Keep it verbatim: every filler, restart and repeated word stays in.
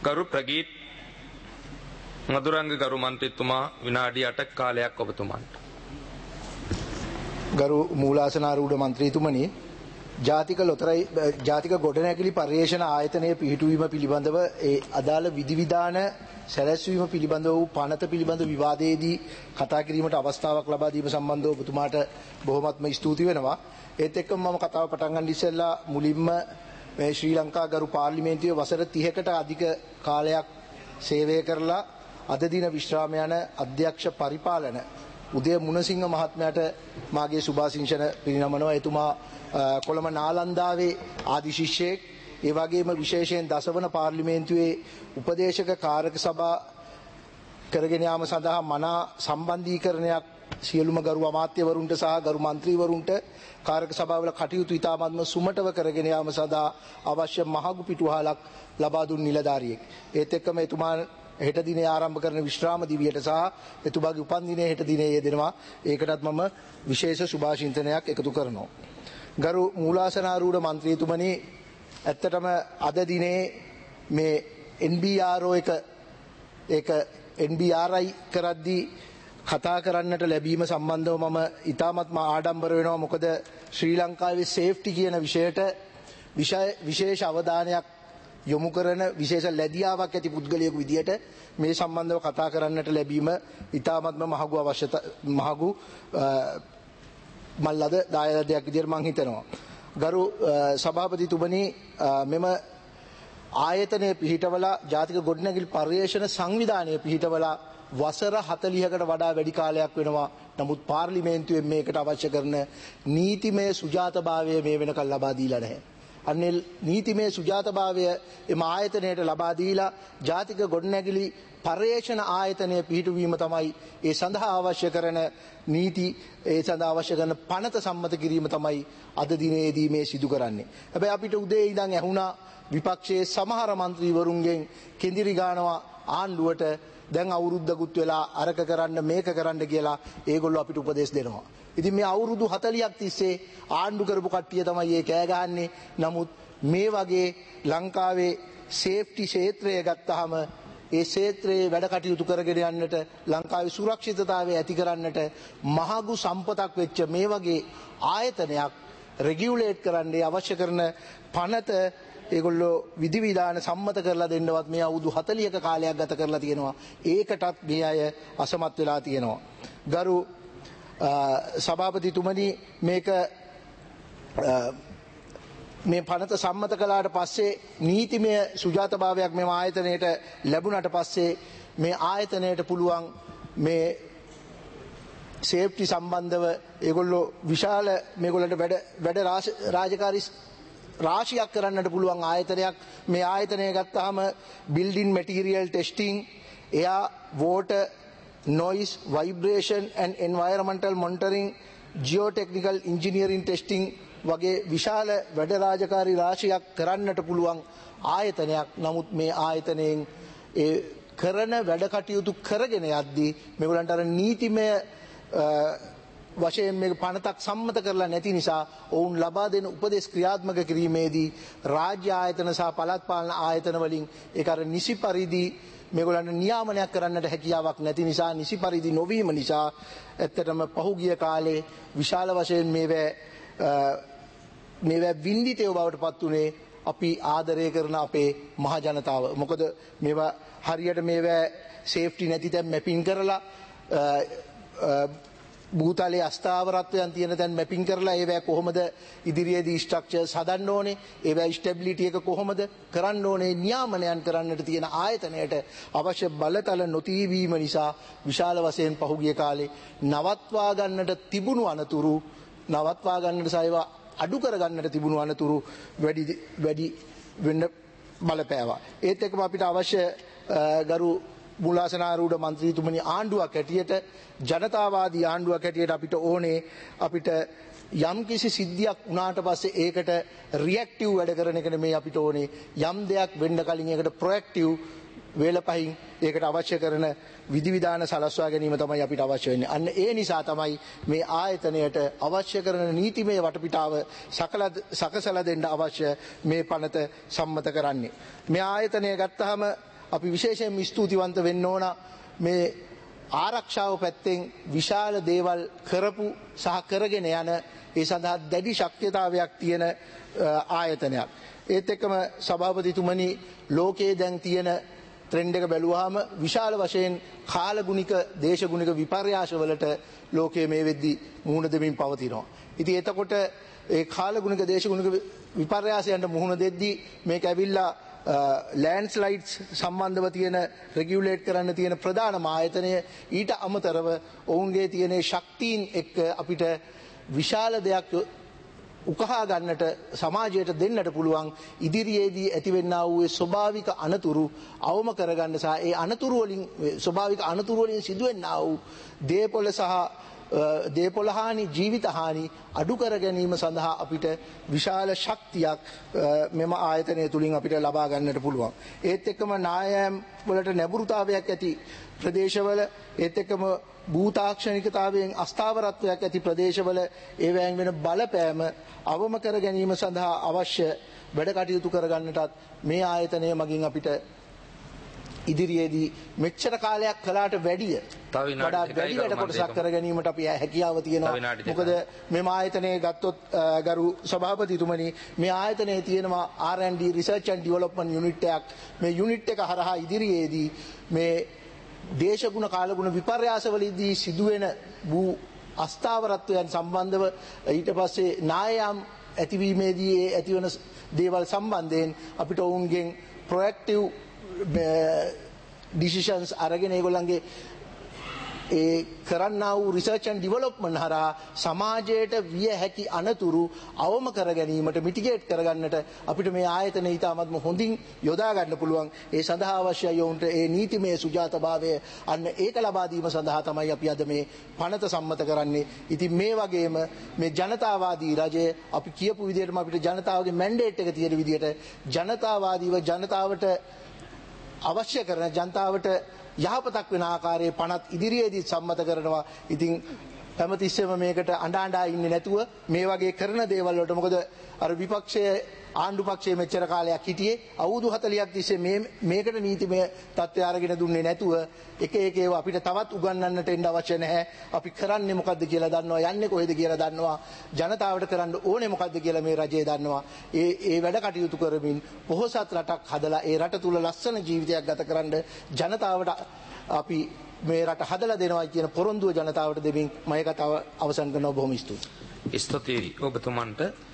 ගරු ප්‍රගීත් මధుරංග ගරු මන්ත්‍රීතුමා විනාඩි අටක කාලයක් ඔබතුමන්ට. ගරු මූලාසනාරූඪ මන්ත්‍රීතුමනි, ජාතික ලොතරැයි ජාතික ගොඩනැගිලි පර්යේෂණ ආයතනයේ පිහිටුවීම පිළිබඳව ඒ අදාළ විධිවිධාන සැලැස්වීම පිළිබඳව වූ පනත පිළිබඳ විවාදයේදී කතා කිරීමට අවස්ථාවක් ලබා දීම සම්බන්ධව ඔබතුමාට බොහොමත්ම ස්තුති වෙනවා. ඒත් එක්කම මම කතාව පටන් ගන්න ඉස්සෙල්ලා මුලින්ම මේ ශ්‍රී ලංකා ගරු පාර්ලිමේන්තුවේ වසර තිහකට අධික කාලයක් සේවය කරලා අද දින විශ්‍රාම යන අධ්‍යක්ෂ පරිපාලන උදය මුණසිංහ මහත්මයාට මාගේ සුභාසිංසන පිරිනමනවා. එතුමා කොළඹ නාලන්දාවේ ආදි ශිෂ්‍යයෙක්. ඒ වගේම විශේෂයෙන් දසවන පාර්ලිමේන්තුවේ උපදේශක කාරක සභා කරගෙන යාම සඳහා මනා සම්බන්ධීකරණයක් සියලුම ගරු අමාත්‍යවරුන්ට සහ ගරු මන්ත්‍රීවරුන්ට කාරක සභාවල කටයුතු ඉතාමත්ම සුමටව කරගෙන යාම සඳහා අවශ්‍ය මහගු පිටුවහලක් ලබා දුන් නිලධාරියෙක්. ඒත් එක්කම එතුමා හෙට දිනේ ආරම්භ කරන විශ්‍රාම දිවියට සහ එතුමාගේ උපන් දිනේ හෙට දිනේ යෙදෙනවා. ඒකටත් මම විශේෂ සුභාශිංසනයක් එකතු කරනවා. ගරු මූලාසනාරූඪ මන්ත්‍රීතුමනි, ඇත්තටම අද දිනේ මේ එන් බී ආර් ඕ එක ඒක එන් බී ආර් අයි කරද්දී කතා කරන්නට ලැබීම සම්බන්ධව මම ඉතාමත්ම ආඩම්බර වෙනවා. මොකද ශ්‍රී ලංකාවේ සේෆ්ටි කියන විෂයට විශේෂ අවධානයක් යොමු කරන විශේෂ ලැබියාවක් ඇති පුද්ගලයෙකු විදියට මේ සම්බන්ධව කතා කරන්නට ලැබීම ඉතාමත්ම මහඟු අවශ්‍යතා මහඟු මල්ලද දායාදයක් විදියට මම හිතනවා. ගරු සභාපතිතුමනි, මෙම ආයතනයේ පිහිටවලා ජාතික ගොඩනැගිලි පර්යේෂණ සංවිධානය පිහිටවලා වසර හතළිහකට වඩා වැඩි කාලයක් වෙනවා. නමුත් පාර්ලිමේන්තුවෙන් මේකට අවශ්‍ය කරන නීතිමය සුජාතභාවය මේ වෙනකල් ලබා දීලා නැහැ. අන්නේ නීතිමය සුජාතභාවය එම ආයතනයට ලබා දීලා ජාතික ගොඩනැගිලි පර්යේෂණ ආයතනය පිහිටුවීම තමයි ඒ සඳහා අවශ්‍ය කරන නීති ඒ සඳහා අවශ්‍ය කරන පනත සම්මත කිරීම තමයි අද දිනේදී මේ සිදු කරන්නේ. හැබැයි අපිට උදේ ඉඳන් ඇහුණා විපක්ෂයේ සමහර මන්ත්‍රීවරුන්ගෙන් කෙඳිරි ගානවා ආණ්ඩුවට දැන් අවුරුද්දකුත් වෙලා අරක කරන්න මේක කරන්න කියලා ඒගොල්ලෝ අපිට උපදෙස් දෙනවා. ඉතින් මේ අවුරුදු හතළිහක් තිස්සේ ආණ්ඩු කරපු කට්ටිය තමයි මේ කෑ ගහන්නේ. නමුත් මේ වගේ ලංකාවේ සේෆ්ටි ක්ෂේත්‍රය ගත්තාම ඒ ක්ෂේත්‍රයේ වැඩ කටයුතු කරගෙන යන්නට ලංකාවේ සුරක්ෂිතතාවය ඇති කරන්නට මහඟු සම්පතක් වෙච්ච මේ වගේ ආයතනයක් රෙගියුලේට් කරන්න අවශ්‍ය කරන පනත ඒගොල්ලෝ විධිවිධාන සම්මත කරලා දෙන්නවත් මේ අවුරුදු හතළිහක කාලයක් ගත කරලා තියෙනවා. ඒකටත් මේ අය අසමත් වෙලා තියෙනවා. ගරු සභාපතිතුමනි, මේක මේ පනත සම්මත කළාට පස්සේ නීතිමය සුජාතභාවයක් මේ ආයතනයට ලැබුණාට පස්සේ මේ ආයතනයට පුළුවන් මේ සේෆ්ටි සම්බන්ධව ඒගොල්ලෝ විශාල මේගොල්ලන්ට වැඩ වැඩ රාජකාරී රාශියක් කරන්නට පුළුවන් ආයතනයක්. මේ ආයතනය ගත්තාම බිල්ඩින් මැටීරියල් ටෙස්ටිං, එයා water noise vibration and environmental monitoring, geotechnical engineering testing වගේ විශාල වැඩ රාජකාරී රාශියක් කරන්නට පුළුවන් ආයතනයක්. නමුත් මේ ආයතනයෙන් ඒ කරන වැඩ කටයුතු කරගෙන යද්දී මේගොල්ලන්ට අර නීතිමය වශයෙන් මේක පනතක් සම්මත කරලා නැති නිසා ඔවුන් ලබා දෙන උපදෙස් ක්‍රියාත්මක කිරීමේදී රාජ්‍ය ආයතන සහ පළාත් පාලන ආයතන වලින් ඒක අර නිසි පරිදි මේගොල්ලන්ට නියාමනයක් කරන්නට හැකියාවක් නැති නිසා, නිසි පරිදි නොවීම නිසා ඇත්තටම පහුගිය කාලේ විශාල වශයෙන් මේවා මේවා වින්දිතයව බවට පත් උනේ අපි ආදරය කරන අපේ මහ ජනතාව. මොකද මේවා හරියට මේවා සේෆ්ටි නැති තැන් මැපින් කරලා භූතලයේ අස්ථාවරත්වයන් තියෙන තැන් මැපින් කරලා ඒවා කොහොමද ඉදිරියේදී ස්ට්‍රක්චර්ස් හදන්න ඕනේ, ඒවා ස්ටැබිලිටි එක කොහොමද කරන්න ඕනේ, නියාමනයන් කරන්නට තියෙන ආයතනයට අවශ්‍ය බලතල නොතිබීම නිසා විශාල වශයෙන් පහුගිය කාලේ නවත්වා ගන්නට තිබුණු අනතුරු නවත්වා ගන්නට සහ ඒවා අඩු කර ගන්නට තිබුණු අනතුරු වැඩි වැඩි වෙන්න බලපෑවා. ඒත් එක්කම අපිට අවශ්‍ය ගරු මූලාසනාරූඪ මන්ත්‍රීතුමනි, ආණ්ඩුවක් හැටියට, ජනතාවාදී ආණ්ඩුවක් හැටියට අපිට ඕනේ අපිට යම් කිසි සිද්ධියක් වුණාට පස්සේ ඒකට රියැක්ටිව් වැඩ කරන එක නෙමෙයි අපිට ඕනේ. යම් දෙයක් වෙන්න කලින් ඒකට ප්‍රොඇක්ටිව් වේලපහින් ඒකට අවශ්‍ය කරන විධිවිධාන සලස්වා ගැනීම තමයි අපිට අවශ්‍ය වෙන්නේ. අන්න ඒ නිසා තමයි මේ ආයතනයට අවශ්‍ය කරන නීතිමය වටපිටාව සකසලා දෙන්න අවශ්‍ය මේ පනත සම්මත කරන්නේ. මේ ආයතනය ගත්තාම අපි විශේෂයෙන් ස්තුතිවන්ත වෙන්න ඕන මේ ආරක්ෂාව පැත්තෙන් විශාල දේවල් කරපු සහ කරගෙන යන ඒ සඳහා දැඩි ශක්තියතාවයක් තියෙන ආයතනයක්. ඒත් එක්කම සභාපතිතුමනි ලෝකයේ දැන් තියෙන ට්‍රෙන්ඩ් එක බැලුවාම විශාල වශයෙන් කාලගුණික දේශගුණික විපර්යාසවලට ලෝකයේ මේ වෙද්දී මුහුණ දෙමින් පවතිනවා. ඉතින් එතකොට ඒ කාලගුණික දේශගුණික විපර්යාසයන්ට මුහුණ දෙද්දී මේක ඇවිල්ලා ලෑන්ඩ්ස්ලයිඩ්ස් සම්බන්ධව තියෙන රෙගියුලේට් කරන්න තියෙන ප්‍රධානම ආයතනය ඊට අමතරව ඔවුන්ගේ තියෙන ශක්තියින් එක්ක අපිට විශාල දෙයක් උකහා ගන්නට සමාජයට දෙන්නට පුළුවන් ඉදිරියේදී ඇතිවෙන්නා වූ ස්වභාවික අනතුරු අවම කරගන්න සහ ඒ අනතුරු වලින් ස්වභාවික අනතුරු වලින් සිදුවෙන්නා වූ දේපොළ සහ දේපොළ හානි ජීවිත හානි අඩු කර ගැනීම සඳහා අපිට විශාල ශක්තියක් මෙම ආයතනය තුලින් අපිට ලබා ගන්නට පුළුවන්. ඒත් එක්කම නායම් වලට නැඹුරුතාවයක් ඇති ප්‍රදේශවල ඒත් එක්කම භූතාක්ෂණිකතාවයෙන් අස්ථාවරත්වයක් ඇති ප්‍රදේශවල ඒවැයෙන් වෙන බලපෑම අවම කර ගැනීම සඳහා අවශ්‍ය වැඩ කටයුතු කර ගන්නටත් මේ ආයතනය මගින් අපිට ඉදිරියේදී මෙච්චර කාලයක් කළාට වැඩිය වඩා වැඩි වැඩ කොටසක් කර ගැනීමට අපි හැකියාව තියෙනවා. මොකද මේ ආයතනයේ ගත්තොත් ගරු සභාපතිතුමනි මේ ආයතනයේ තියෙනවා R and D research and development unit එකක්. මේ යුනිට් එක හරහා ඉදිරියේදී මේ දේශගුණ කාලගුණ විපර්යාසවලදී සිදුවෙන වූ අස්ථාවරත්වයන් සම්බන්ධව ඊට පස්සේ නායම් ඇතිවීමේදී ඒ ඇතිවන දේවල් සම්බන්ධයෙන් අපිට ඔවුන්ගෙන් ප්‍රොඇක්ටිව් ඩිසිෂන්ස් අරගෙන ඒගොල්ලන්ගේ ඒ කරන්නා වූ රිසර්ච් ඇන්ඩ් ඩෙවලොප්මන්ට් හරහා සමාජයට විය හැකි අනතුරු අවම කර ගැනීමට මිටිගේට් කරගන්නට අපිට මේ ආයතන ඊටාත්ම හොඳින් යොදා ගන්න පුළුවන්. ඒ සඳහා අවශ්‍යයි ඔවුන්ට ඒ නීතිමය සුජාතභාවය අන්න ඒක ලබා දීම සඳහා තමයි අපි අද මේ පනත සම්මත කරන්නේ. ඉතින් මේ වගේම මේ ජනතාවාදී රජය අපි කියපු විදිහටම අපිට ජනතාවගේ මැන්ඩේට් එක තියෙන විදිහට ජනතාවාදීව ජනතාවට අවශ්‍ය කරන ජනතාවට යහපතක් වෙන ආකාරයේ පනත් ඉදිරියේදී සම්මත කරනවා. ඉතින් හැමතිස්සෙම මේකට අඬ අඬා ඉන්නේ නැතුව මේ වගේ කරන දේවල් වලට මොකද අර විපක්ෂයේ ආණ්ඩු පක්ෂයේ මෙච්චර කාලයක් හිටියේ අවුරුදු හතලිහක් තිස්සේ මේ මේකට නීතිමය තත්ත්වය අරගෙන දුන්නේ නැතුව එක එක ඒවා අපිට තවත් උගන්වන්නට එන්න අවශ්‍ය නැහැ. අපි කරන්නේ මොකද්ද කියලා දන්නවා, යන්නේ කොහෙද කියලා දන්නවා, ජනතාවට කරන්න ඕනේ මොකද්ද කියලා මේ රජය දන්නවා. ඒ ඒ වැඩ කටයුතු කරමින් පොහොසත් රටක් හදලා ඒ රට තුල ලස්සන ජීවිතයක් ගත කරන්න ජනතාවට අපි මේ රට හදලා දෙනවා කියන පොරොන්දුව ජනතාවට දෙමින් මම කතාව අවසන් කරනවා. බොහොම ස්තුතියි. ස්තුතියි ඔබතුමන්ට.